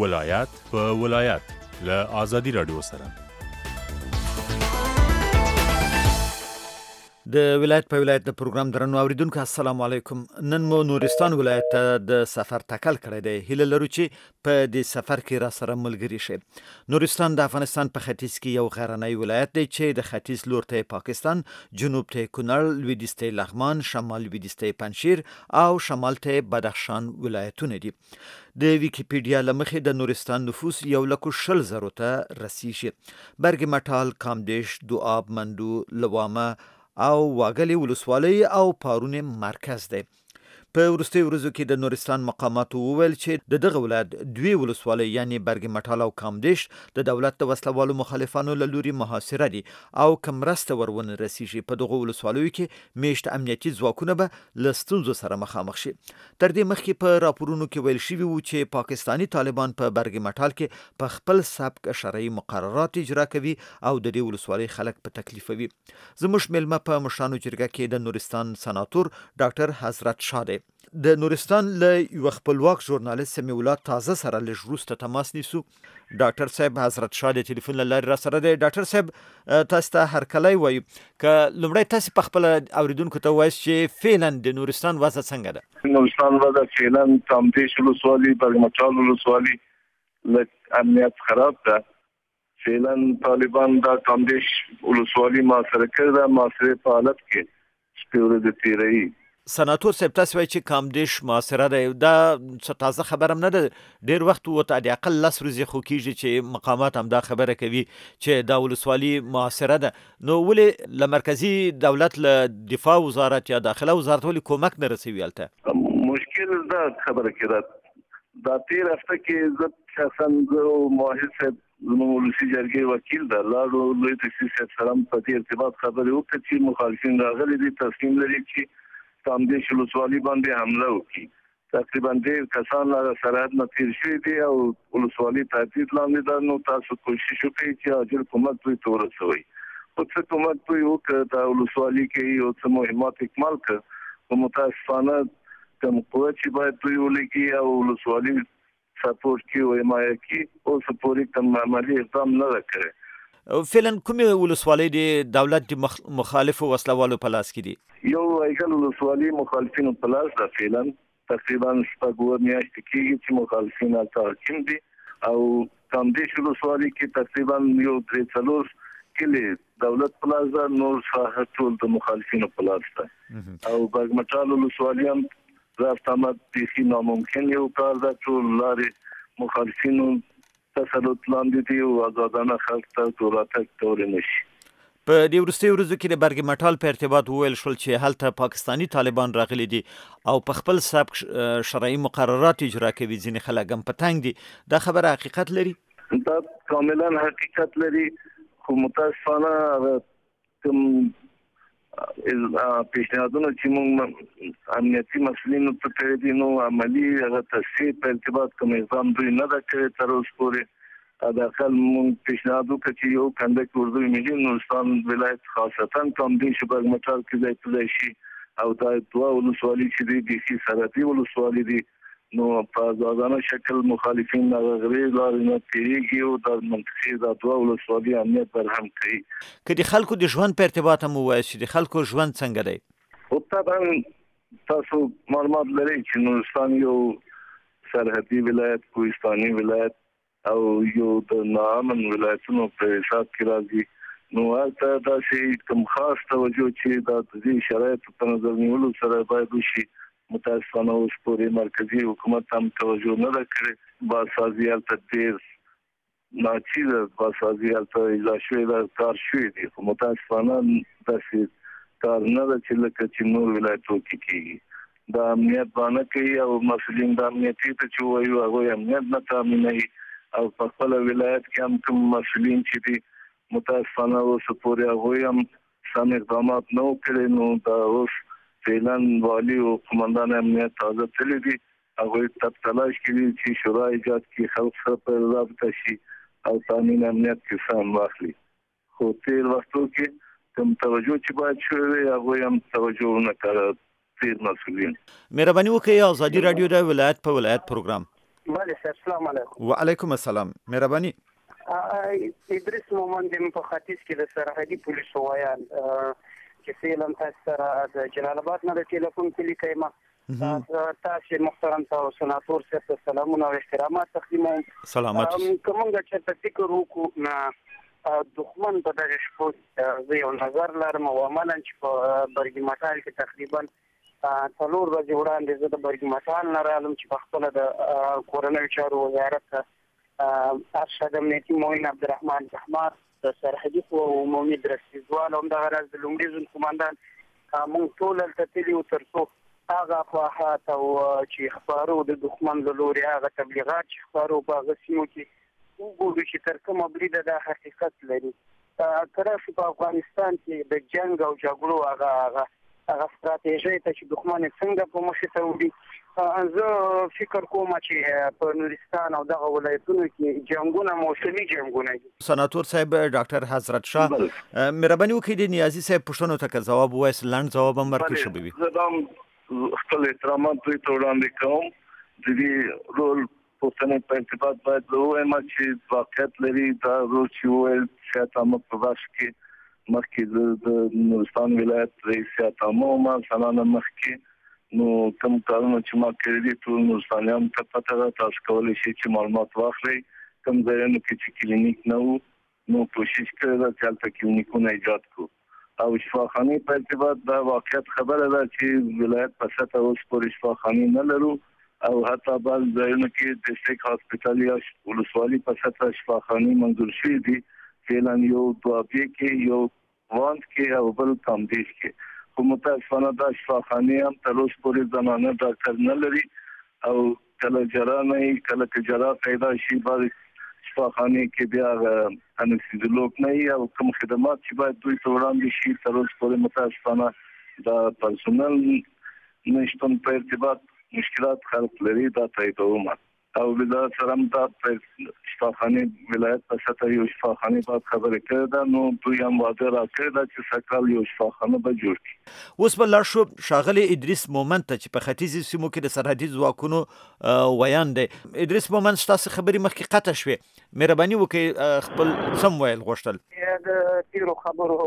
ولایت په ولایت له ازادي رادیو سره د ولایت په ولایت د پروګرام درنو اوریدونکو السلام علیکم. نن مو نورستان ولایت ته د سفر تکل کړی دی. هیله لرو چې په دې سفر کې را سره ملګری شي. نورستان د افغانستان په ختیځ کې یو غرنی ولایت دی چې د ختیځ لور ته پاکستان، جنوب ته کونړ، لویدیځ ته لغمان، شمال لویدیځ ته پنجشیر او شمال ته بدخشان ولایتونه دي. د ویکیپیډیا لمخې د نورستان نفوس 1,20,000 ته رسیږي. برګ مټال، کامدیش، دواب، مندو، لوامه او واګلي ولسوالۍ او پارون مرکز دی. په وروستي ورځو کې د نورستان مقاماتو وویل چې د دغه ولایت دوی ولسوالۍ یعنی برګ مټال او کامدیش د دولت د وسلوالو مخالفانو له لوري محاصره دي او کمرسته ورونه رسیږي. په دغه ولسوالیو کې میشت امنیتي ځواکونه به له ستونزو سره مخامخ شي. تر دې مخکې په راپورونو کې ویل شوي وو چې پاکستانی طالبان په برګ مټال کې په خپل سبک شرعي مقررات اجرا کوي او د دې ولسوالۍ خلک په تکلیفوي. زموږ ملمه په مشرانو جرګه کې د نورستان سناتور ډاکټر حضرت شاه دی. د نورستان له یو خپلواک ژورنالیست سمیع الله تازه سره لږ وروسته تماس نیسو. ډاکټر صاحب حضرت شاه د ټلیفون له لارې را سره دی. ډاکټر صاحب تاسو ته هرکلی وایو. که لومړی تاسو په خپل اوریدونکو ته وایئ چې فعلا د نورستان وضع څنګه ده؟ نورستان وضع فعلا کامدیش ولسوالي، برګ مټال ولسوالي لږ امنیت خراب ده. فعلا طالبان دا کامدیش ولسوالي محاصره کړې ده. محاصرې په حالت کې شپې ورځې تېروي. سناتور صاحب تاسو وایي چې کامدیش محاصره ده. دا څه تازه خبره هم نه ده. ډېر وخت وته د اقل 10 ورځې خو کېږي چې مقامات هم دا خبره کوي چې دا ولسوالي محاصره ده. نو ولې له مرکزي دولت له دفاع وزارت یا داخله وزارت ولې کومک نه رسوي هلته؟ مشکل دا خبره کې ده. دا تیر هفته کې زه شخصا ماهر صاحب زموږ ولسي جرګې وکیل ده لاړو لوی تشریف صاحب سره په دې ارتباط خبرې وکړې چې مخالفین راغلي دي، تصمیم لري چې کامدیش ولسوالي باندې حمله وکړي. تقریبا ډېر کسان له سرحد نه تیر شوي دي او ولسوالي تهدید لاندې ده. نو تاسو کوشش وکړئ چې عاجل کومک دوی ته ورسوئ. خو څه کومک دوی وکړه دا ولسوالي کې یو څه مهمات اکمال کړه. خو متاسفانه کوم قوه چې باید دوی ولګي او ولسوالي سپورټ کړي او حمایه کړي اوس پورې کوم عملي اقدام نه ده کړی. فعلا کومې ولسوالۍ د دولت د مخالفو وسلوالو په لاس کې دي؟ یو ایګل ولسوالي مخالفینو په لاس ده. فعلا تقریبا 6 میاشتې کېږي چې مخالفین هلته حاکم دي او کامدیش ولسوالي کې تقریبا یو 3-4 کلي دولت په لاس ده، نور ساحه ټول د مخالفینو په لاس ده. او برګ مټال ولسوالي هم راستامت بیخي ناممکن یو کار ده. ټول لارې مخالفینو تسلط لاندې دي او آزادانه خلک ته راتګ تور نشي. په دې وروستي ورځو کې د برګ مټال په ارتباط وویل شول چې هلته پاکستانی طالبان راغلي دي او په خپل سبک شرعي مقررات اجرا کوي. ځینې خلک هم په تنګ دي. دا خبره حقیقت لري؟ دا کاملا حقیقت لري. خو متاسفانه کوم پیشنهادونه چې موږ امنیتي مسؤلینو ته کړي دي نو عملي هغه تصحیح په ارتباط کوم اقدام دوی نه ده کړی تر اوسه پورې. د اقل موږ پیشنهاد وکړو چې یو کنډک اردو ملي نورستان ولایت خاصتا کامدیش برګ مټال کې ځای په ځای شي او دا دوه ولسوالي چې دي بیخي سرحدي ولسوالي دي. نو په آزادانه شکل مخالفین غغرې لارې نه تېرېږي او د منطقې دا دوه ولسوالي امنیت برهم کوي. که د خلکو د ژوند په ارتباط هم ووایئ چې د خلکو ژوند څنګه دی؟ خو طبعا تاسو معلومات لرئ چې نورستان یو سرحدي ولایت، کوهستاني ولایت او یو د ناامن ولایتونو په حساب کې راځي. نو هلته داسې کوم خاص توجه چې د دې شرایطو په نظر نیولو سره باید وشي. متاسفانه اوس پورې مرکزي حکومت هم توجه نه ده کړې. بازسازي هلته ډېر ناچیزه بازسازي هلته اجرا شوې ده، کار شوی دی. خو متاسفانه داسې کار نه ده چې لکه چې نور ولایتونو کې کېږي. دا امنیت باندې کوي او مسؤلین د امنیتي ته چې وایو هغوی امنیت نه تامینوي او په خپل ولایت کې هم کوم مسؤلین چې دي متاسفانه اوس پورې هغوی هم سم اقدامات نه کړي. نو دا اوس فعلا والی او قومندان امنیت تازه تللی دي. هغوی تب تلاش کوي چې شورا ایجاد کړي، خلک سره په رابطه شي او تامین امنیت کې سهم واخلي. خو تیر وختو کې کوم توجه چې باید شوی وي هغوی هم توجه ونه کړه تیر مسؤلین. مهرباني وکړئ ازادي رادیو د ولایت په ولایت پروګرام بله سر السلام علیکم. وعلیکم السلام. مهرباني. ادریس مومند په ختیځ کې د سرحدي پولیسو وایان چې سیلم تاسو سره د جلال آباد نه د ټلیفون کلیکای ما تاسو محترم تاسو سناتور صاحب سلامونه او احترامات تقدیموم. سلامات. کومه چې فکر وکړو نه دښمن په دغه شپو زه یو نظر لرم او عملاً چې په برګي مټال کې تقریبا 4 ورځې وړاندې زه د برګي مټال نه رالم چې په خپل د کورنۍ چارو وزارت ارشد امنیتي معین عبدالرحمن احمد د سرحدي قوو عمومي درستیزوال هم دغه راز د لومړي ځل قومندان موږ ټول هلته تللي وو تر څو هغه افواهات او چې خپارو د دښمن له لورې هغه تبلیغات چې خپارو په هغه سیمو کې وګورو چې تر کومه بریده دا حقیقت لري. کله چې په افغانستان کې د جنگ او جګړو هغه ستراتیژي ته چې دښمن څنګه په مخې ته وړي، زه فکر کوم چې په نورستان او دغه ولایتونو کې جنگونه موسمي جنگونه دي. سناتور صاحب ډاکټر حضرت شاه مهرباني وکړئ د نیازي صاحب پوښتنو ته ځواب ووایاست، لنډ ځواب هم ورکړئ شو به زه خپل احترامات دوی ته وړاندې کوم. د دې رول پوښتنې په ارتباط باید ووایم چې واقعیت لري دا رول چې وویل سیاست عامه په بخش کې مخکې د نورستان ولایت رئیس سیاست عامه ما سالانه مخکې نو کوم کارونه چې ما کړی دي ټول نورستانیان ته پته ده، تاسو کولی شئ چې معلومات واخلئ. کوم ځایونو کې چې کلینیک نه وو نو کوشش کړی ده چې هلته کلینیکونه ایجاد کړو. او شفاخانې په ارتباط دا واقعیت خبره ده چې ولایت په سطحه اوس پورې شفاخانې نه لرو او حتی بعض ځایونو کې ډسټریکټ هاسپټال یا ولسوالي په سطحه شفاخانې منظور شوي دي، فعلا یو دوابې کې یو واند کې او بل کامدیش کې. خو متاسفانه دا شفاخانې هم تر اوسه پورې زنانه ډاکټر نه لري او کله جراح نه وي، کله که جراح پیدا شي بعض شفاخانې کې بیا انستیزیولوګ نه وي او کوم خدمات چې باید دوی ته وړاندې شي تر اوسه پورې متاسفانه دا پرسونل نشتون په ارتباط مشکلات خلق لري. دا تاییدوم او دا سره هم دا شفاخانې ولایت په سطحه یو شفاخانې باید خبرې کړې ده، نو دوی هم وعده راکړې ده چې سږ کال یو شفاخانه به جوړ کړي. اوس به لاړ شو ښاغلي ادریس مومند ته چې په ختیځو سیمو کې د سرحدي ځواکونو ویان دی. ادریس مومند ستاسو خبرې مخکې قطع شوې، مهرباني وکړئ خپل سم ویل غوښتل. د تیرو خبرو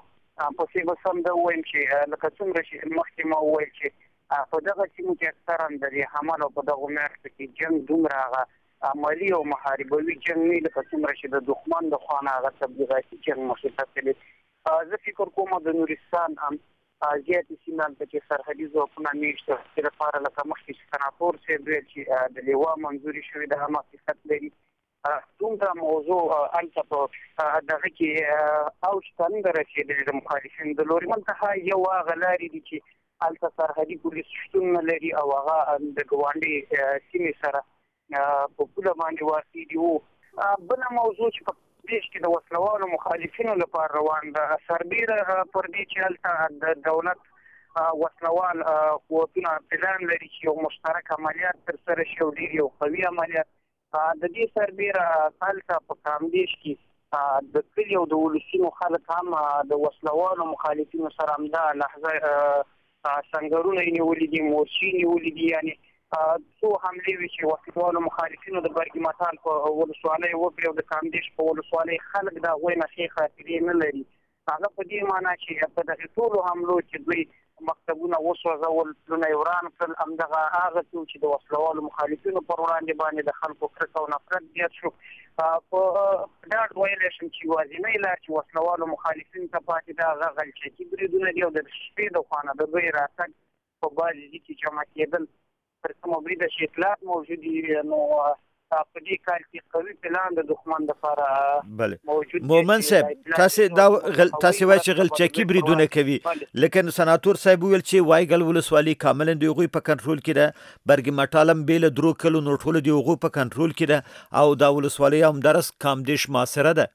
په څیر به سم ده ووایم چې لکه څومره چې مخکې ما وویل چې په دغه سیمو کې اکثرا د دې حمل او په دغه میاشتو کې جنګ دومره هغه عملي او محاربوي جنګ نه لکه څومره چې د دښمن د خوا نه هغه تبلیغاتي جنګ مخې ته تللی. زه فکر کوم د نورستان هم زیاتې سیمې هلته چې سرحدي ځواکونه میشته د لپاره لکه مخکې سناتور صاحب ویل چې د لیوا منظوري شوې ده هم حقیقت لري. دومره موضوع هلته په دغه کې اوج ته نه ده رسېدلې د مخالفینو د لورې. منتها یو هغه لارې دي چې هلته سرحدي پولیس شتون نه لري او هغه د ګاونډي سیمې سره په پوله باندې واقع دي. بله موضوع چې په دیش کې د وسلوالو مخالفینو لپاره روان ده سربیره پر دې چې هلته د دولت وسلوال قوتونه پلان لري چې یو مشترک عملیات ترسره شي او ډېر یو قوي عملیات. د دې سربیره هلته په کامدیش کې د کلي او د ولسونو خلک هم د وسلوالو مخالفینو سره همدا لحظه سنګرونه یې نیولي دي، مورچې نیولي دي، یعنې څو حملې وي چې وسلوالو مخالفینو د برګي مټال په ولسوالۍ وکړې او د کامدیش په ولسوالۍ خلک د هغوی نه ښې خاطرې نه لري. هغه په دې معنا چې په دغې ټولو حملو چې دوی مکتبونه وسوځول، پلونه یې وران کړل، همدغه هغه څه چې د وسلوالو مخالفینو پر وړاندې باندې د خلکو کرکه او نفرت زیات شو. په ډاډ ویلی شم چې یوازینۍ لار چې وسلوالو مخالفینو ته پاتې ده هغه غلچکي بریدونه دي او د شپې د خوا نه د دوی راتګ په بعضې ځای کې جمع کېدل تر کومه بریده چې اطلاعات موجود دي. نو په دې کال کې قوي پلان د دښمن لپاره موجود دی. مومند صاحب تاسې وایي چې غلچکي بریدونه کوي، لیکن سناتور صاحب وویل چې وایګل ولسوالي کاملا د هغوی په کنټرول کې ده، برګي مټال هم بې له درو کلو نو ټوله د هغوی په کنټرول کې ده او دا ولسوالي همدارس کامدیش محاصره ده.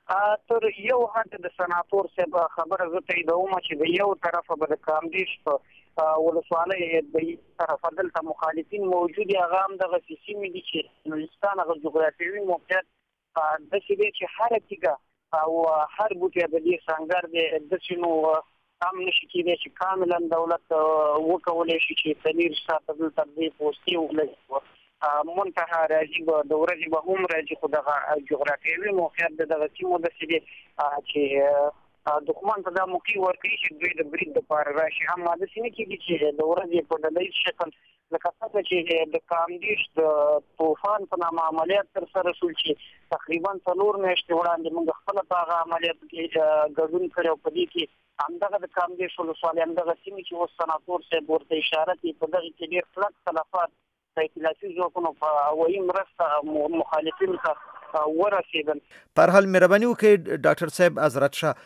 تر یو حد د سناتور صاحب خبره زه تاییدوم چې د یو طرفه به د کامدیش په ولسوالۍ د طرفه دلته مخالفین موجود دي، هغه هم دغسې سیمې دي چې نورستان هغه جغرافیوي موقعیت داسې دی چې هره تیږه او هر بوټی د دې سنګر دی، داسې نو هم نشي کېدی چې کاملا دولت وکولی شي چې 40 ساعته دلته دې پوستې ولګي. منتهى راځي د ورځې به هم راځي خو دغه جغرافیوي موقعیت دغه سیمو د سړي چې دښمن ته د موقع ورکړي چې دوی د برید لپاره راشي هم د سینې کې چې د ورځې په ډلهیز شکل لکه څنګه چې د کامدیش د طوفان په نامه عملیات ترسره شول چې تقریبا 4 میاشتې وړاندې موږ خپل په هغه عملیات کې ګډون کړو په دې کې همدغه د کامدیش ولسوالۍ همدغه سیمې چې اوس سناتور صاحب ورته اشاره کوي په دغه کې ډېر کلک خلافات د ائتلافي ځواکونو په هوایي مرسته مخالفینو ته ورسېدل. په هر حال مهرباني وکړئ ډاکټر صاحب حضرت شاه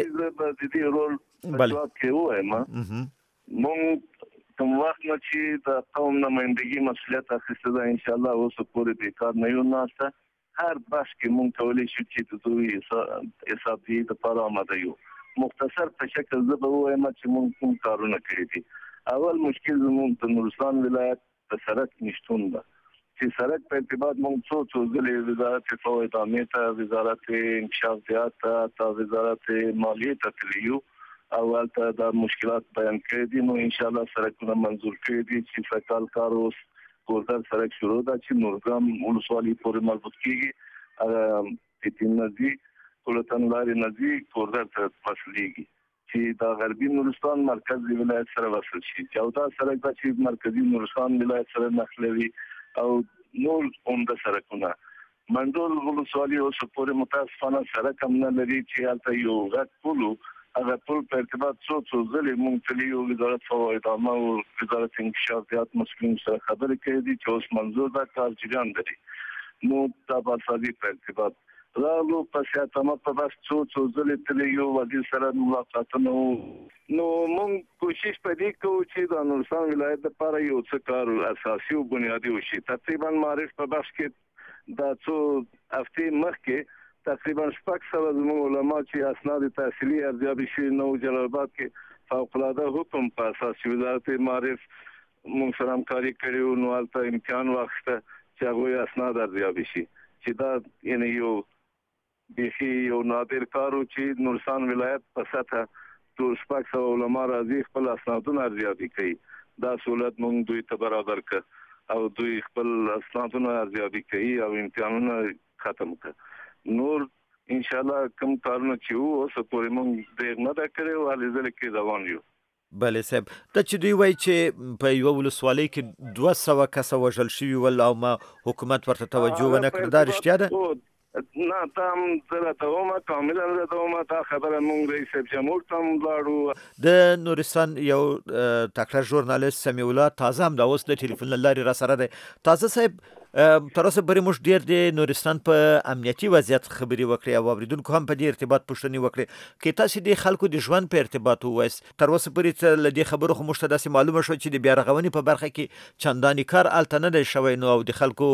د دې رول په جواب کې وایم مونږ کوم وخت نه چې د قوم نمائندګي مسؤلیت اخیسته ده ان شاء الله اوس پورې بیکار نه یو ناسته هر بحث کې مونږ کولی شو چې د دوی حساب دی د لپاره آماده یو. مختصر په شکل زه به وایم چې مونږ کوم کارونه کړی دي. اول مشکل زموږ د نورستان ولایت د سړک نشتون ده چې سړک په ارتباط مونږ څو ځلې وزارت فوائد عامه ته وزارت انکشاف زیات ته وزارت مالیه ته تلیو اول ته د مشکلات بیان کړی دي نو ان شاء الله سړکونه منظور کړي دي چې فعال کار اوس کوردر سړک شروع ده چې نورګام ولسوالۍ پورې مربوط کیږي هغه تین نزدي کولتن لارې نزدي کوردر ته وصلېږي چې د غربي نورستان مرکز ولایت سره وصل شي چې دا سړک چې مرکزي نورستان ولایت سره نښلوي او نور عمده سړکونه منډول ولسوالۍ اوس پورې متاسفانه سړک هم نه لري چې هلته یو غټ پل هغه ټول په ارتباط څو ځلې مونږ تلیو وزارت فوائد عامه او وزارت انکشاف زیات مسؤلین سره خبرې کړې دي چې اوس منظور دا کار جریان لري نو دا په سادي په ارتباط راغلو په سیاستمه په بس څو ځلې تلیو وزیر سره ملاقاتونه نو مونږ کوشش پدې کوو چې د نورستان ولایت لپاره یو څه کار اساسي او بنیادی وشي. تقریبا معرف په بس کې دا څو هفتې مخکې تقریبا 600 زموږ علما چې اسناد تحصیلي ارزیابي شوي نو جلال آباد کې فوق العاده حکم په اساس وزارت معرف موږ سره همکاري کړې نو هلته امکان واخیسته چې هغوی اسناد ارزیابي شي چې دا یعنې یو بیخي یو نادر کار و چې نورستان ولایت په سطحه ټول 600 علما راځي خپل اسنادونه ارزیابي کوي. دا سہولت موږ دوی ته برابر کړ او دوی خپل اسنادونه ارزیابي کوي او امتحانونه ختم کړ. نور ان شاء الله کوم کارونه چې وو اوس پورې موږ دغه نه دا کړو او هلې کې روان یو. بله صاحب ته چې دوی وایي چې په یوه ولسوالۍ کې 200 کسه وژل شوي ول او ما حکومت ورته توجه ونه کړه دا رښتیا ده؟ نه تام زه راته وایم کاملا راته وایم دا خبره مونږ رئیس جمهور ته هم لاړو. د نورستان یو تکړه ژورنالیست سمیع الله تازه هم دا اوس د ټلیفون له لارې را سره دی. تازه صاحب تر اوسه پورې موږ ډېر د نورستان په امنیتي وضعیت خبرې وکړې او اورېدونکو هم په دې ارتباط پوښتنې وکړې که تاسې د خلکو د ژوند په ارتباط ووایاست تر اوسه پورې له دې خبرو خو موږ ته داسې معلومه شوه چې د بیارغونې په برخه کې چندانې کار هلته نه دی شوی نو او د خلکو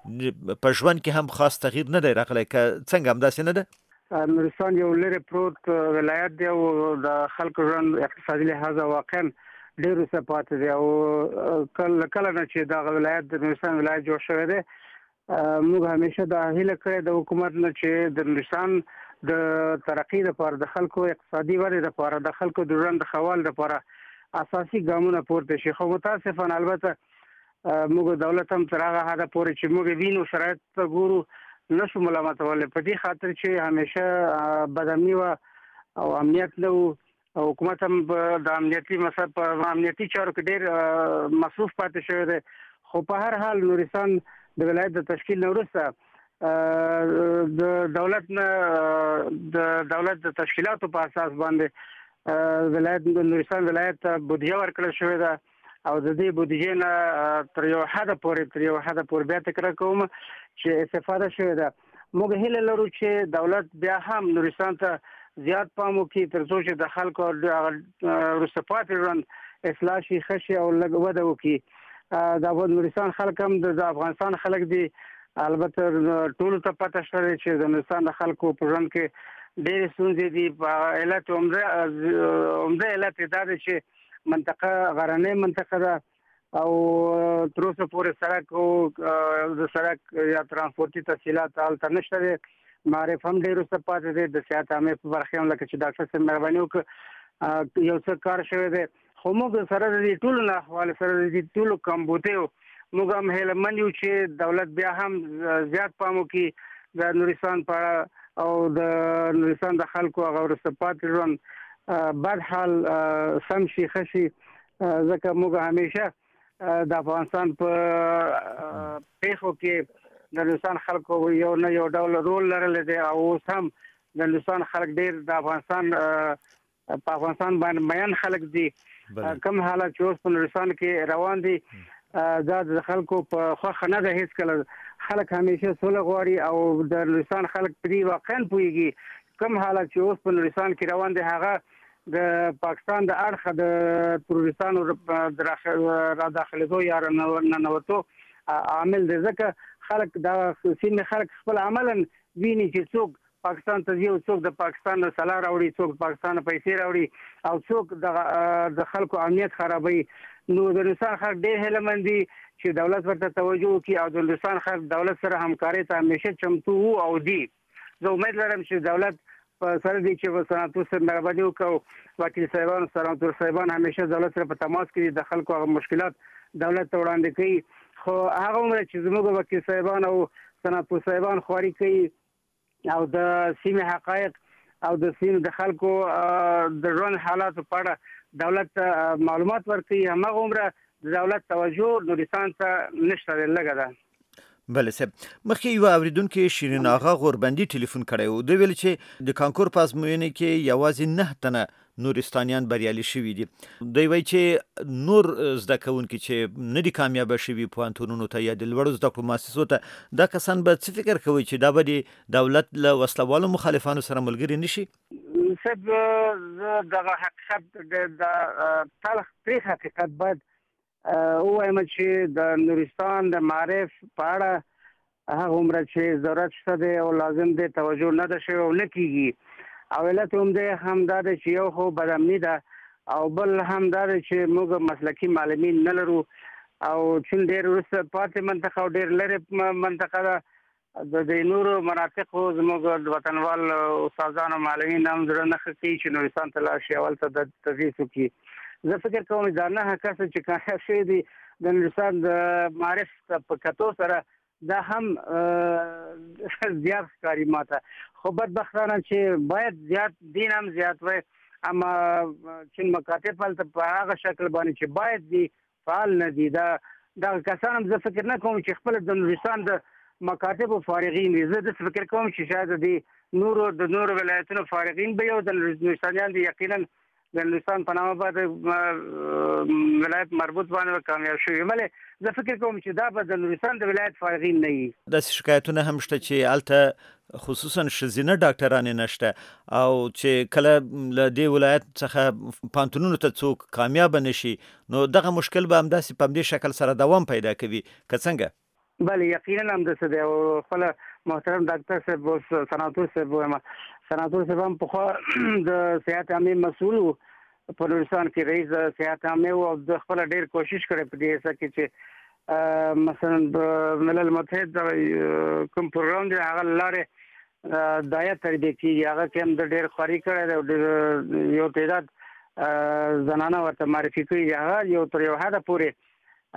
په ژوند کې هم خاص تغییر نه دی راغلی که څنګه همداسې نه ده؟ نورستان یو لرې پروت ولایت دی او د خلکو ژوند اقتصادي لحاظه واقعا ډېر وروسته پاتې دی او کله نه چې دغه ولایت د نورستان ولایت جوړ شوی دی موږ همیشه دا هیله کړې د حکومت نه چې د نورستان د ترقۍ لپاره د خلکو اقتصادي ودې لپاره د خلکو د ژوند د ښه والي لپاره اساسي ګامونه پورته شي. خو متاسفانه البته موږ دولت هم تر هغه حده پورې چې موږ وینو شرایط ته ګورو نشو ملامتولی په دې خاطر چې همیشه بدامني وه او امنیت نه و او حکومت هم د امنیتي په امنیتي چارو کې ډېر مصروف پاتې شوی دی. خو په هر حال نورستان د ولایت د تشکیل نه وروسته د دولت د تشکیلاتو په اساس باندې ولایت د نورستان ولایت بودیجه ورکړل شوې ده او د دې بودیجې نه تر یو حده پورې بیا تکرار کوم چې استفاده شوې ده. موږ هیله لرو چې دولت بیا هم نورستان ته زیات پام وکړي تر څو چې د خلکو وروسته پاتې ژوند اصلاح شي ښه شي او لږ وده وکړي. د نورستان خلک هم د افغانستان خلک دي البته ټولو ته پته شته چې د نورستان د خلکو په ژوند کې ډېرې ستونزې دي. په علت عمده علت یې دا دی چې منطقه غرنۍ منطقه ده او تر اوسه پورې سړک د سړک یا ترانسپورتي تسهیلات هلته نشته دی. معرف هم ډېر وروسته پاتې دی د صحت عامې په برخه هم لکه چې ډاکټر صاحب مهرباني وکړه یو څه کار شوی دی. خو موږ سره د دې ټولو نه حواله سره د دې ټولو کمبودیو موږ هم هیلمن یو چې دولت بیا هم زیات پام وکړي د نورستان په او د نورستان د خلکو هغه وروسته پاتې ژوند بد حال سم شي خشي ځکه موږ همیشه د افغانستان په پیښو کې د نورستان خلکو یو نه یو ډول رول لرلی دی او اوس هم د نورستان خلک ډیر د افغانستان په افغانستان باندې میان خلک دي کوم حالات چې اوس په نورستان کې روان دي دا د خلکو په خوښه نه ده هیڅ کله خلک همیشه سوله غواړي او د نورستان خلک په دې واقعا پوهیږي کوم حالات چې اوس په نورستان کې روان دي هغه د پاکستان د اړخه د تروریستانو را داخلېدو یا ننوتو عامل دی ځکه خلک دا سیمې خلک خپل عملا ویني چې څوک پاکستان ته ځي او څوک د پاکستان نه سلا راوړي څوک پاکستان پیسې راوړي او څوک د خلکو امنیت خرابوي نو د نورستان خلک ډېر هیلهمند دي چې دولت ورته توجه وکړي او د نورستان خلک دولت سره همکارۍ ته همیشه چمتو وو او دي زه امید لرم چې دولت په سره دي چې سناتور سره مهرباني وکړي وکیل صاحبان سناتور صاحبان همیشه دولت سره په تماس کې د خلکو هغه مشکلات دولت ته وړاندې کوي خو هغه عمر چې زموږ وکیل صاحبان او سناتور صاحبان خواري کوي او د سیمې حقایق او د سیمې د خلکو د ژوند حالاتو په اړه دولت معلومات ورکوي هماغه عمره د دولت توجه نورستان ته نشته لږه ده بله صاحب مخکې یو اوریدونکو شیرین آغا غوربندي ټلیفون کړی و دوی ویل چې د کانکور په ازموینې کې یوازې 9 تنه نورستانیان بریالي شوي دي دوی وایي چې نور زده کوونکي چې نه دي کامیابه شوي پوهنتونونو ته یا د لوړو زده کړو مؤسسو ته دا کسان به څه فکر کوي چې دا به د دولت له وسلوالو مخالفانو سره ملګري نشي صاحب دغه حقیقت د تلخ پرې حقیقت باید وایم چې د نورستان د معرف په اړه هغه عمره چې ضرورت شته دی او لازم دی توجه نه ده شوی او نه کیږي او علت هم دی هم دا دی چې یو خو بدامني ده او بل هم دا دی چې موږ مسلکي معلمین نه لرو او چې ډېر وروسته پاتې منطقه او ډېر لرې منطقه ده د نورو مناطقو زموږ د وطنوال استادانو معلمین هم زړه نه ښه کوي چې نورستان ته لاړ شي اول ته د تدریس وکړي زه فکر کوم دا نه کس چې کامیاب شوي دي د نورستان د معرف په کتو سره دا هم زیات ښکاري ماته خو بدبختانه چې باید زیات دین هم زیات وای اما چې مکاتب هلته په هغه شکل باندې چې باید دي فعال نه دي دا کسان هم زه فکر نه کوم چې خپل د نورستان د مکاتب فارغین دي زه د فکر کوم چې شاید د نورو ولایتونو فارغین به یو د نورستانیان دي یقینا د نورستان په نامه باندې ولایت مربوط باندې کامیاب شوی مله زه فکر کوم چې دا به د نورستان د ولایت فارغین نه وي داسې شکایتونه هم شته چې هلته خصوصا ښځینه ډاکټرانې نشته او چې کله له دې ولایت څخه پوهنتونونو ته څوک کامیابه نشي نو دغه مشکل به همداسې په همدې شکل سره دوام پیدا کوي که څنګه بله یقینا همداسې دی او خپله محترم ډاکټر صاحب اوس سناتور صاحب وایم سناتور صاحب هم پخوا د صحت عامې مسؤل و په نورستان کې رئیس د صحت عامې و او د خپله ډېر کوشش کړی په دې حصه کې چې مثلا ملل متحد کوم پروګرام دی هغه له لارې دایه تربیه کېږي هغه کې هم د ډېر خواري کړی دی او ډېر یو تعداد زنانه ورته معرفي کړي هغه یو تر یو حده پورې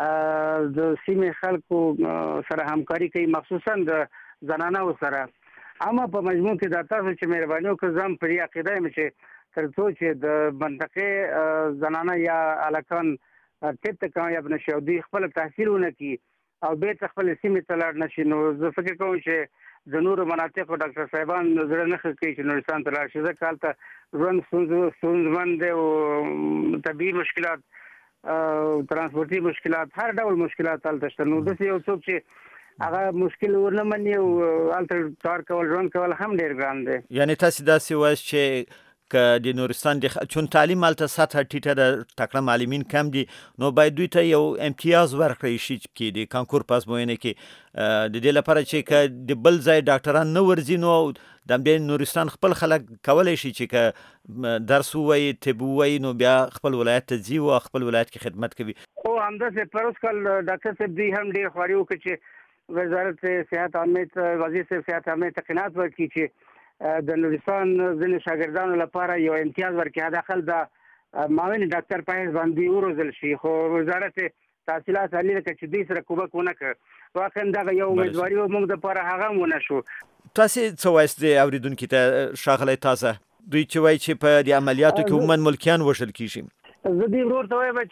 د سیمې خلکو سره همکاري کوي مخصوصا د زنانو سره اما په مجموع کې دا تاسو چې مهرباني وکړئ زم پر عقیده یم چې تر څو چې د منطقې زنانه یا الکان ټیټ کامیاب نشي او دوی خپل تحصیل ونه کړي او بیرته خپل سیمې ته لاړ نشي نو زه فکر کوم چې د نورو مناطقو ډاکټر صاحبان زړه نه ښه کوي چې نورستان ته لاړ شي ځکه هلته ژوند ستونزمن دی او طبیعي مشکلات ترانسپورتي مشکلات هر ډول مشکلات هلته شته نو داسې یو څوک چې هغه مشکل ورنه مني او هلته کار کول ژوند کول هم ډېر ګران دی یعنی تاسې داسې وایاست چې که د نورستان چون تعلیم هلته سطح ټیټه ده تکړه معلمین کم دي نو باید دوی ته یو امتیاز ورکړی شي چې د کانکور په ازموینه کې د دې لپاره چې که د بل ځای ډاکټران نه ورځي نو د همدې نورستان خپل خلک کولی شي چې که درس ووایي طب ووایي نو بیا خپل ولایت ته ځي او خپل ولایت کې خدمت کوي او همداسې پر اوس کال ډاکټر صاحب دوی هم ډېر خواري وکړي چې وزارت صحت عامې وزیر صاحب صحت عامې ته قناعت ورکړي چې د نورستان ځینې شاګردانو لپاره یو امتیاز ورکړي حداقل د معاون ډاکټر په حیث باندې وروزل شي خو وزارت تحصیلات عالی لکه چې دوی سره کومک ونه کړ واقعا دغه یو امیدواري موږ دپاره هغه هم ونه شو. تاسې څه وایست د اورېدونکي ته ښاغلی تازه دوی چې وایي چې په دې عملیاتو کې عموما ملکیان وژل کېږي؟ زه دې ورور ته وایم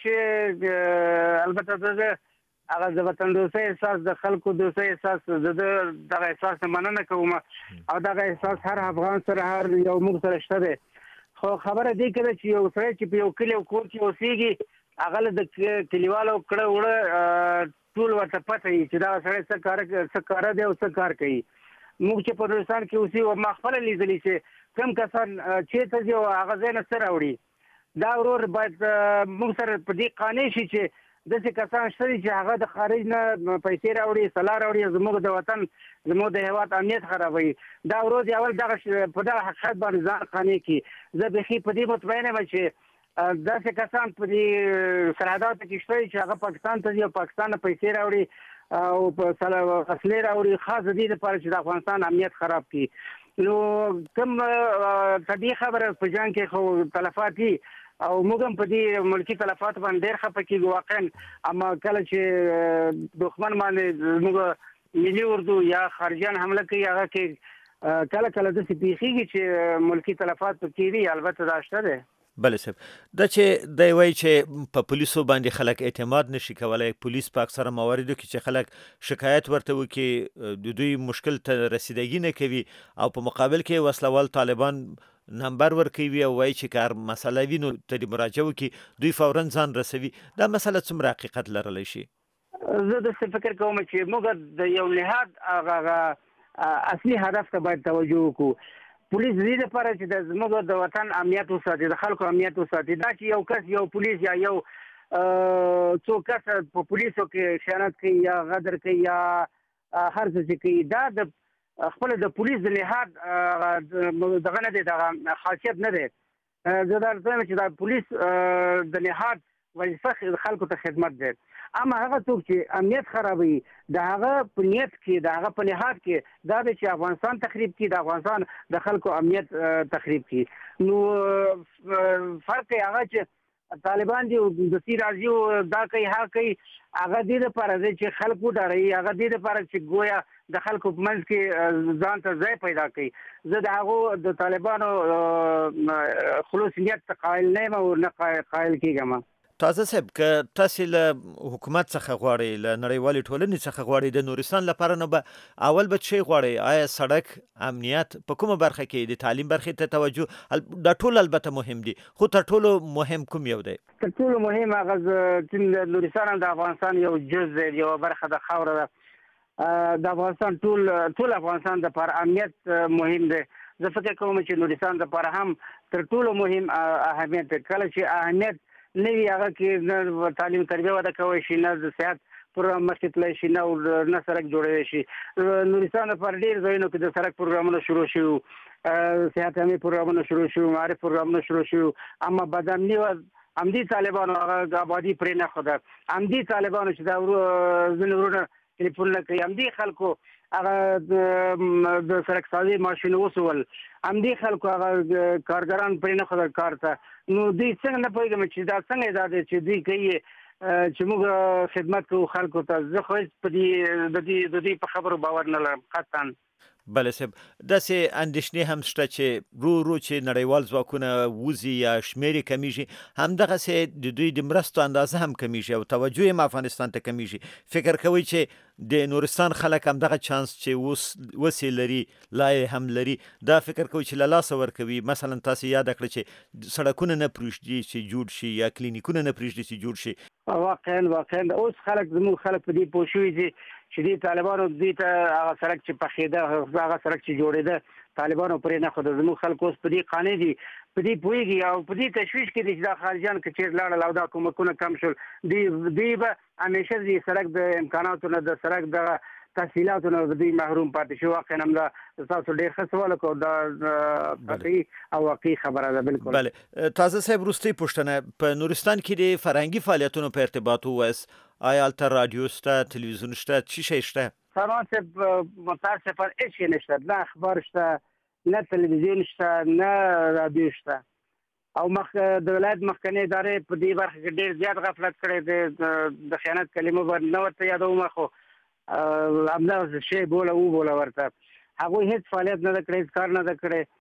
چې البته زه هغه د وطن دوستۍ احساس د خلکو دوستۍ احساس دغه احساس نه مننه کوم او دغه احساس هر افغان سره هر یو موږ سره شته دی. خو خبره دې کړه چې یو سړی چې په یو کلي او کور کې اوسېږي هغه د کلیوالو کړه وړه ټول ورته پته وي چې دغه سړی څه کاره دی او څه کار کوي. موږ چې په نورستان کې اوسېږو ما خپله لیدلي چې کوم کسان چېرته ځي او هغه ځای نه څه راوړي. دا ورور باید موږ سره په دې قانع شي چې داسې کسان شته دي چې هغه د خارج نه پیسې راوړي سلا راوړي زموږ د وطن زموږ د هېواد امنیت خرابوي. دا ورور اول په دغه حقیقت باندې ځان قانع کړي. زه بیخي په دې مطمئن یم چې داسې کسان په دې سرحداتو کې شته چې هغه پاکستان ته ځي او پاکستان نه پیسې راوړي او په اصلي راوړي خاص د دې لپاره چې د افغانستان امنیت خراب کړي. نو کوم طبیعي خبره په جنګ کې خو تلفات دي او موږ هم په دې ملکي تلفات باندې ډېر خفه کېږو واقعا. اما کله چې دښمن باندې موږ ملي اردو یا خارجیان حمله کوي هغه کې کله کله داسې پیښیږي چې ملکي تلفات پکې دي. البته دا شته دی. بله صاحب دا چې دی وایي چې په پولیسو باندې خلک اعتماد نشي کولی. پولیس په اکثره مواردو کې چې خلک شکایت ورته وکړي د دوی مشکل ته رسیدګي نه کوي او په مقابل کې وسلوال طالبان نمبر ورکوي او وایي چې کار مسله وي نو ته مراجعه وکړي دوی فورا ځان رسوي. دا مسله څومره حقیقت لرلی شي؟ زه داسې فکر کوم چې موږ د یو نهاد هغه اصلي هدف ته باید توجه وکړو. پولیس دې لپاره چې زموږ د وطن امنیت وساتي د خلکو امنیت وساتي. دا چې یو کس یو پولیس یا یو څو کس په پولیسو کې خیانت کوي یا غدر کوي یا هر څه چې کوي دا د خپل د پولیس د نهاد دغه نه دی دغه خاصیت نه دی. زه دا وایم چې دا پولیس د نهاد وظیفه خلکو ته خدمت دی. اما هغه څوک چې امنیت خرابوي د هغه په نیت کې د هغه په نهاد کې دا دی چې افغانستان تخریب کړي د افغانستان د خلکو امنیت تخریب کړي. نو فرق یې هغه چې طالبان دي د سی راځي او دا کوي هغه کوي هغه دې لپاره دی چې خلک وډاروي هغه دې لپاره چې گویا د خلکو په منځ کې ځان ته ځای پیدا کوي. زه د هغو د طالبانو خلوص نیت ته قایل نه یم او نه قایل کېږم. تازه صاحب که تاسې له حکومت څخه غواړئ له نړیوالې ټولنې څخه غواړئ د نورستان لپاره نو به اول به څه غواړئ؟ آیا سړک امنیت په کومه برخه کې د تعلیم برخې ته توجه دا ټول البته مهم دي خو تر ټولو مهم کوم یو دی؟ تر ټولو مهم هغه چې نورستان د افغانستان یو جز دی یوه برخه د خاوره ده د افغانستان ټول افغانستان دپاره امنیت مهم دی. زه فکر کوم چې نورستان دپاره هم تر ټولو مهم اهمیت دی. کله چې اهمیت نه وي هغه کې نه تعلیم تربیه وده کولی شي نه د صحت پروګرام مخکې تللی شي نه سړک جوړولی شي. نورستان لپاره ډېر ځایونو کې د سړک پروګرامونه شروع شوي صحت امني پروګرامونه شروع شوي معرف پروګرامونه شروع شوي. اما بدامني همدې طالبانو هغه آبادي پرې نه ښوده. همدې طالبانو چې دا ځینې وروڼه ټلیفونونه کوي همدې خلکو هغه د سړک سازي ماشین وسول همدې خلکو هغه کارګران پرې نه ښودل کار ته. نو دوی څنګه نه پوهېږم چې دا څنګه دا دی چې دوی کوي چې موږ خدمت کوو خلکو ته. زه خو هېڅ په دې د دوی په خبرو باور نه لرم قطعا. بله صاحب داسې اندېښنې هم شته چې ورو چې نړیوال ځواکونه وځي یا شمېر یې کمیږي همدغسې د دوی د مرستو اندازه هم کمیږي او توجه یې افغانستان ته کمیږي. فکر کوئ چې د نورستان خلک همدغه چانس چې وسې لري لا یې هم لري دا فکر کوئ چې له لاسه ورکوي؟ مثلا تاسې یاده کړه چې سړکونه نه پرېږدي چې جوړ شي یا کلینیکونه نه پرېږدي چې جوړ شي. واقعا اوس خلک زموږ خلک په دې پوه شوي دي چې دې طالبانو دوی ته هغه سړک چې پخېده هغه سړک چې جوړېده طالبانو پرې نه ښوده. زموږ خلک اوس په دې قانع دي په دې پوهېږي او په دې تشویش کې دي چې دا خارجیان که چېرې لاړل او دا کومکونه کم شول دوی به همیشه د سړک د امکاناتو نه د سړک دغه تحصیلاتو نه دوی محروم پاتې شي. واقعا هم دا تاسو ډېر ښه سوال وکړو دا قطعي او واقعي خبره ده. بالکل. بله تازه صاحب وروستۍ پوښتنه په نورستان کې د فرهنګي فعالیتونو په ارتباط ووایست آیا هلته رادیو شته تلویزیون شته څه شی شته؟ سلمان صاحب متاسفانه هېڅ شی نشته نه اخبار شته نه تلویزیون شته نه رادیو شته. او د ولایت مخکنی ادارې په دې برخه کې ډېر زیات غفلت کړی د خیانت کلمه باندې نو ورته یادوم خو همدا شی بوله ورته هغه هیڅ فعالیت نه کړی کار نه کړی